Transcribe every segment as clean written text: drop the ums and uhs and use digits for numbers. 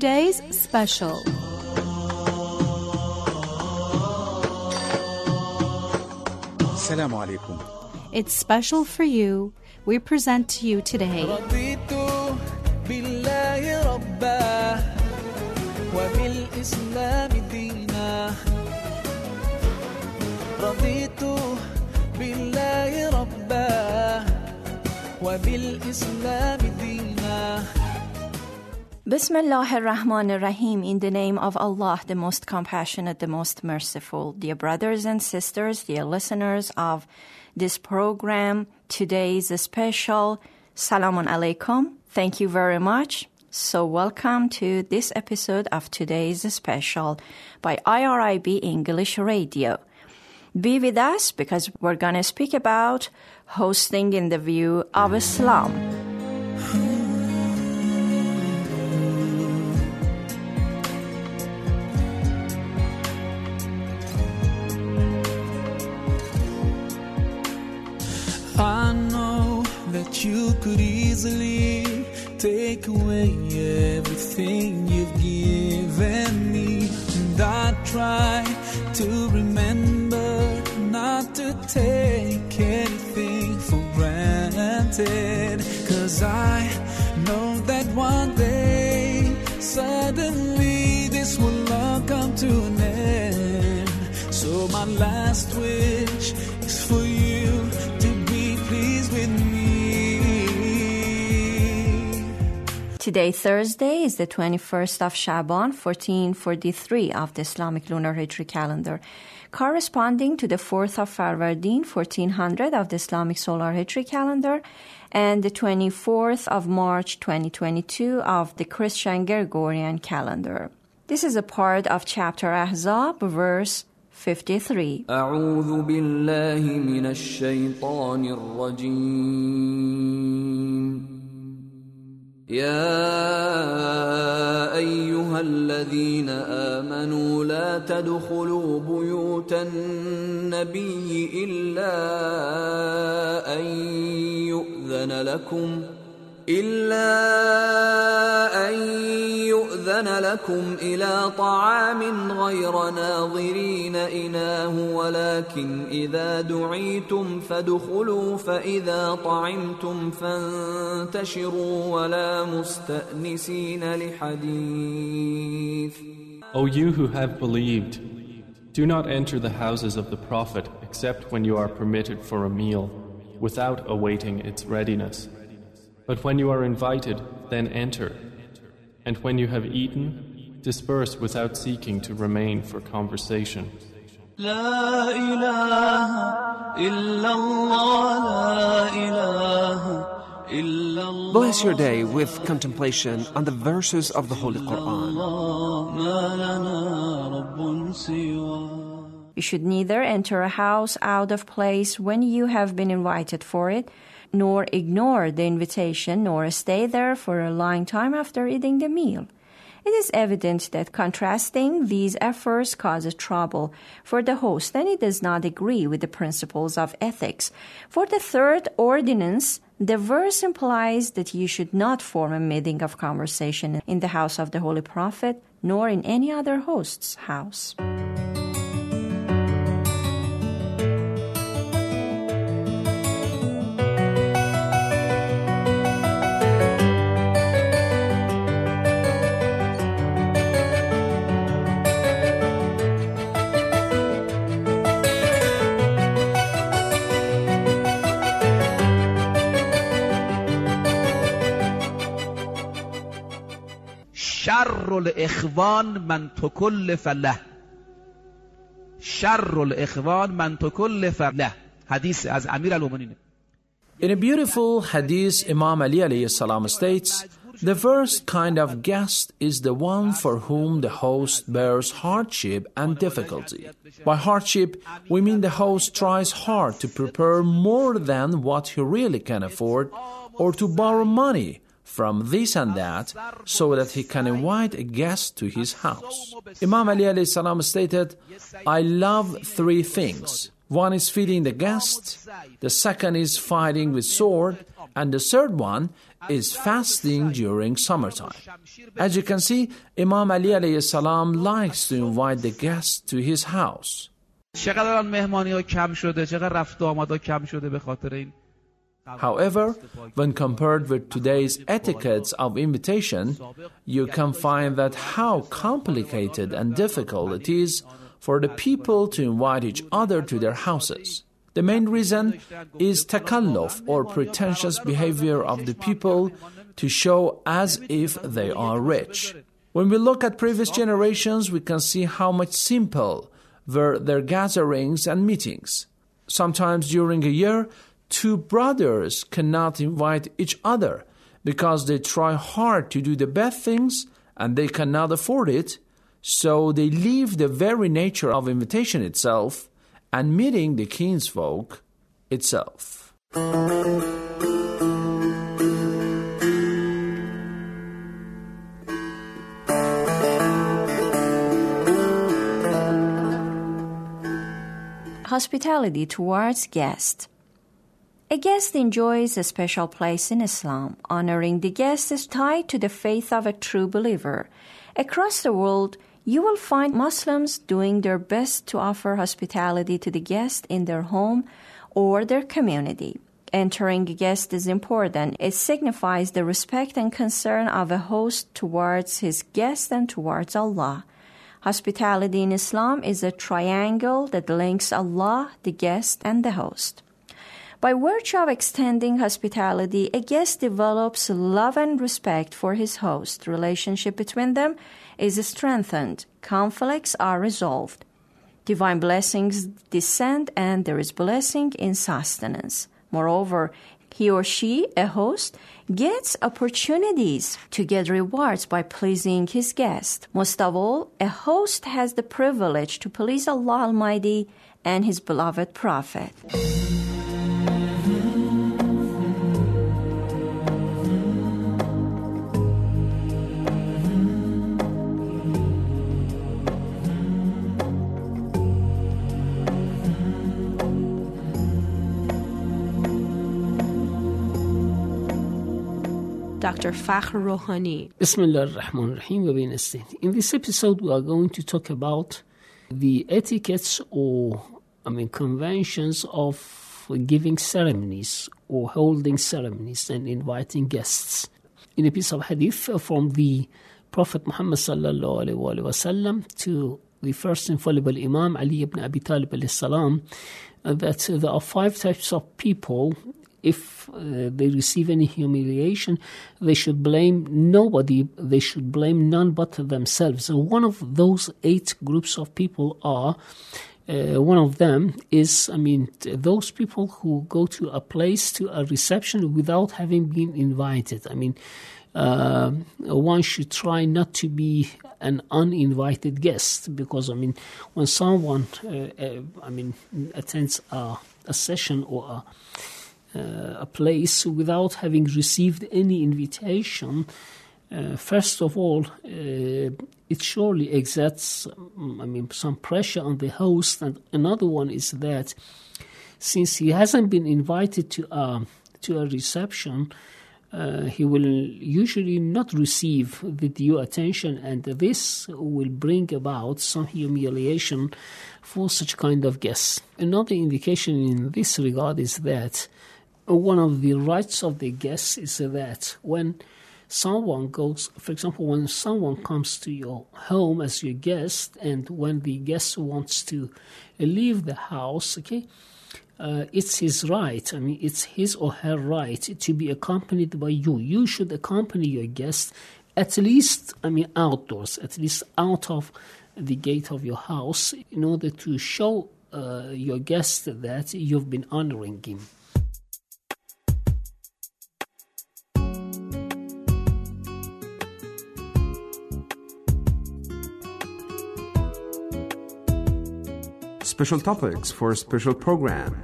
today's special. Assalamu alaikum. It's special for you. We present to you today Bismillah ar-Rahman ar-Rahim, in the name of Allah, the most compassionate, the most merciful. Dear brothers and sisters, dear listeners of this program, today's special, Salamun Alaikum. Thank you very much. So welcome to this episode of today's special by IRIB English Radio. Be with us because we're going to speak about hosting in the view of Islam. I know that you could easily take away everything you've given me, and I try to remember not to take anything for granted, 'cause I know that one day suddenly this will all come to an end. So my last wish is for you to be pleased with me. Today, Thursday, is the 21st of Shaban, 1443 of the Islamic Lunar Hijri calendar, corresponding to the 4th of Farvardin, 1400 of the Islamic Solar Hijri calendar, and the 24th of March, 2022 of the Christian Gregorian calendar. This is a part of chapter Ahzab, verse 53. أعوذ بالله من الشيطان الرجيم يا أيها الذين آمنوا لا تدخلوا بيوت النبي إلا أن يؤذن لكم إلى طعام غير ناظرين إناه ولكن إذا دعيتم فادخلوا فإذا طعمتم فانتشروا ولا مستأنسين لحديث. O you who have believed, do not enter the houses of the Prophet except when you are permitted for a meal, without awaiting its readiness. But when you are invited, then enter. And when you have eaten, disperse without seeking to remain for conversation. La ilaha illallah, la ilaha illallah. Bless your day with contemplation on the verses of the Holy Quran. You should neither enter a house out of place when you have been invited for it, nor ignore the invitation, nor stay there for a long time after eating the meal. It is evident that contrasting these efforts causes trouble for the host, and it does not agree with the principles of ethics. For the third ordinance, the verse implies that you should not form a meeting of conversation in the house of the Holy Prophet, nor in any other host's house. شر الاخوان من تکلف له شر الاخوان من تکلف له حدیث از امیرالمومنین. In a beautiful hadith, Imam Ali alayhi salam states, the worst kind of guest is the one for whom the host bears hardship and difficulty. By hardship, we mean the host tries hard to prepare more than what he really can afford, or to borrow money from this and that so that he can invite a guest to his house. Imam Ali alayhi salam stated, I love three things. One is feeding the guest, the second is fighting with sword, and the third one is fasting during summertime. As you can see, Imam Ali alayhi salam likes to invite the guests to his house. چقدر آن مهمانی‌ها کم شده، چقدر رفت و آمدها کم شده به خاطر این. However, when compared with today's etiquettes of invitation, you can find that how complicated and difficult it is for the people to invite each other to their houses. The main reason is takalluf, or pretentious behavior of the people to show as if they are rich. When we look at previous generations, we can see how much simple were their gatherings and meetings. Sometimes during a year, two brothers cannot invite each other because they try hard to do the best things and they cannot afford it, so they leave the very nature of invitation itself and meeting the kinsfolk itself. Hospitality towards guests. A guest enjoys a special place in Islam. Honoring the guest is tied to the faith of a true believer. Across the world, you will find Muslims doing their best to offer hospitality to the guest in their home or their community. Entering a guest is important. It signifies the respect and concern of a host towards his guest and towards Allah. Hospitality in Islam is a triangle that links Allah, the guest, and the host. By virtue of extending hospitality, a guest develops love and respect for his host. Relationship between them is strengthened. Conflicts are resolved. Divine blessings descend, and there is blessing in sustenance. Moreover, he or she, a host, gets opportunities to get rewards by pleasing his guest. Most of all, a host has the privilege to please Allah Almighty and His beloved Prophet. Dr. Fakhr Rouhani. Bismillah ar-Rahman ar-Rahim. In this episode, we are going to talk about the etiquettes or conventions of giving ceremonies or holding ceremonies and inviting guests. In a piece of hadith from the Prophet Muhammad sallallahu alaihi wasallam to the first infallible Imam Ali ibn Abi Talib alayhi salam, that there are 5 types of people. If they receive any humiliation, they should blame nobody. They should blame none but themselves. So one of those 8 groups of people are, one of them is, those people who go to a place, to a reception without having been invited. One should try not to be an uninvited guest, because, when someone, attends a session or a place without having received any invitation, first of all, it surely exerts some pressure on the host. And another one is that since he hasn't been invited to a reception, he will usually not receive the due attention, and this will bring about some humiliation for such kind of guests. Another indication in this regard is that one of the rights of the guests is that when someone goes, for example, when someone comes to your home as your guest, and when the guest wants to leave the house, it's his right. It's his or her right to be accompanied by you. You should accompany your guest at least, outdoors, at least out of the gate of your house, in order to show your guest that you've been honoring him. Special topics for a special program.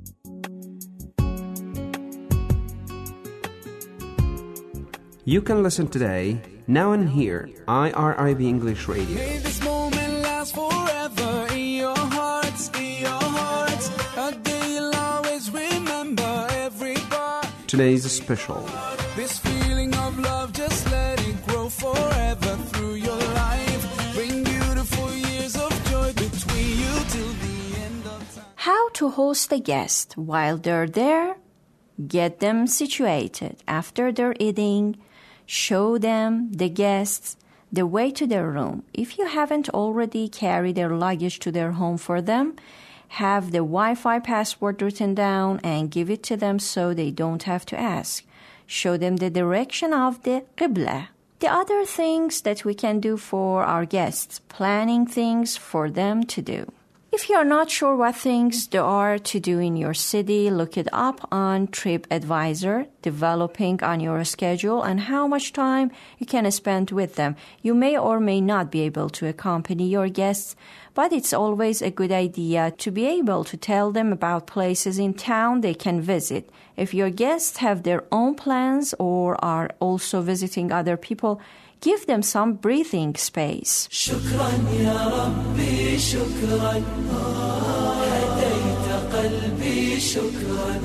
You can listen today, now and here, IRIB English Radio. May this moment last forever in your hearts, in your hearts. today's special. This feeling of love, just let it grow forever through your life. Bring beautiful years of joy between you till the end of time. How to host a guest while they're there? Get them situated after they're eating. Show them, the guests, the way to their room. If you haven't already carried their luggage to their home for them, have the Wi-Fi password written down and give it to them so they don't have to ask. Show them the direction of the Qibla. The other things that we can do for our guests, planning things for them to do. If you're not sure what things there are to do in your city, look it up on TripAdvisor, developing on your schedule and how much time you can spend with them. You may or may not be able to accompany your guests, but it's always a good idea to be able to tell them about places in town they can visit. If your guests have their own plans or are also visiting other people, give them some breathing space. شكرا يا ربي شكرا هديت قلبي شكرا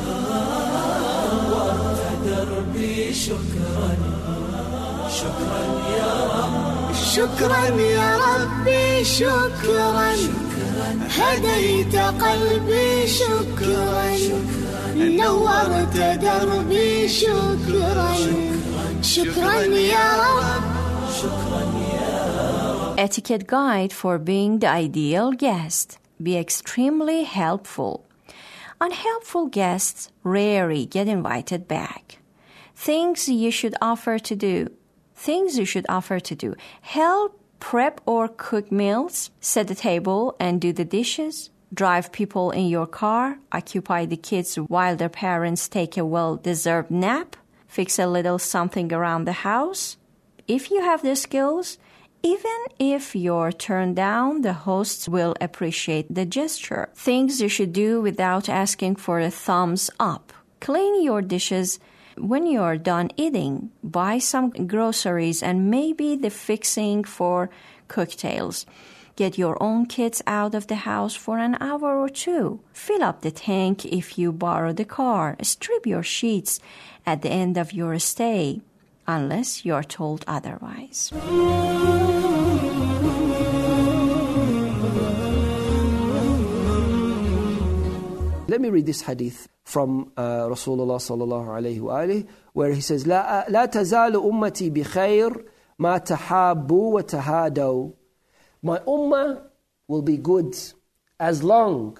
نورت دربي شكرا شكرا يا رب شكرا يا ربي شكرا هديت قلبي شكرا نورت دربي شكرا شكرا يا رب. Etiquette guide for being the ideal guest. Be extremely helpful. Unhelpful guests rarely get invited back. Things you should offer to do. Help prep or cook meals, set the table and do the dishes, drive people in your car, occupy the kids while their parents take a well-deserved nap, fix a little something around the house. If you have the skills, even if you're turned down, the hosts will appreciate the gesture. Things you should do without asking for a thumbs up. Clean your dishes when you're done eating. Buy some groceries and maybe the fixing for cocktails. Get your own kids out of the house for an hour or two. Fill up the tank if you borrow the car. Strip your sheets at the end of your stay, unless you're told otherwise. Let me read this hadith from Rasulullah sallallahu alayhi wa alihi, where he says, لا تزال أمتي بخير ما تحابوا وتهادوا. My ummah will be good as long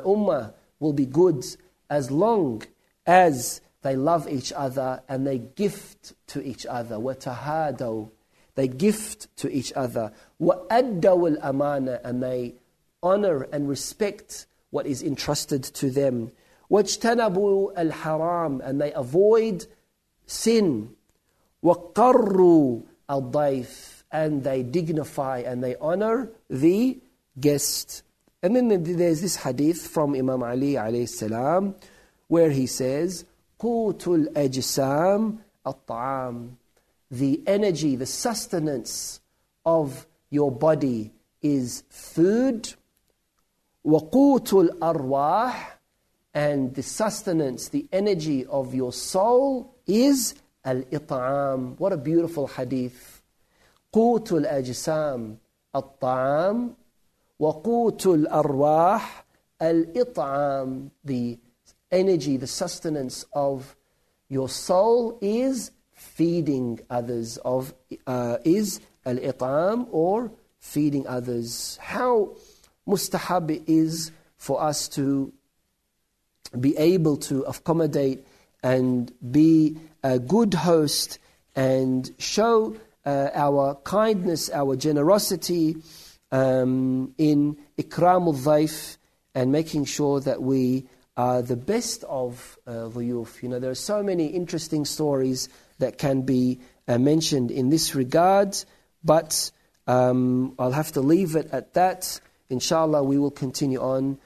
as they love each other and they gift to each other. وَتَهَادَوْا. They gift to each other. وَأَدَّوُا الْأَمَانَةِ. And they honor and respect what is entrusted to them. وَاجْتَنَبُوا الْحَرَامِ. And they avoid sin. وَقَرُّوا الضَّيْفِ. And they dignify and they honor the guest. And then there's this hadith from Imam Ali alayhi salam, where he says, قوت الأجسام الطعام. The energy, the sustenance of your body is food. وقوت الأرواح. And the sustenance, the energy of your soul is al-it'am. What a beautiful hadith. قوت الأجسام الطعام وقوت الأرواح الإطعام. The energy, the sustenance of your soul is feeding others, is al-it'am, or feeding others. How mustahab it is for us to be able to accommodate and be a good host and show our kindness, our generosity in ikram al-dhayf, and making sure that we are the best of dhuyuf. You know, there are so many interesting stories that can be mentioned in this regard, but I'll have to leave it at that. Inshallah, we will continue on.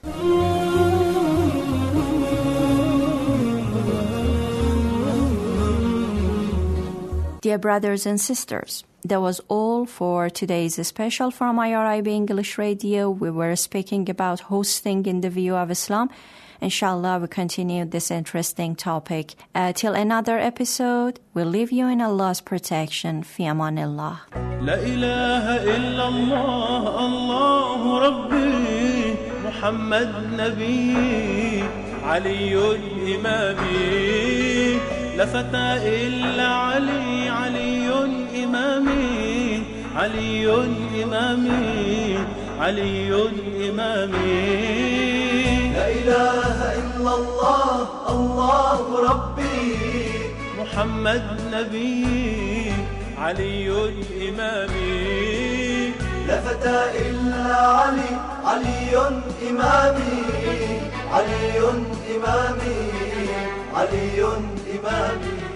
Dear brothers and sisters, that was all for today's special from IRIB English Radio. We were speaking about hosting in the view of Islam. Inshallah, we continue this interesting topic. Till another episode, we'll leave you in Allah's protection. Fi amanillah. La ilaha illallah, Allahu Rabbi, Muhammad Nabi, Aliyun Imami, la fata illa Ali, Aliyun Imami, Aliyun Imami, Aliyun Imami. La ilaha illallah, Allahu Rabbi, Muhammad Nabi, Aliyun Imami, la fata illa Ali, Aliyun Imami, Aliyun Imami, Aliyun Imami.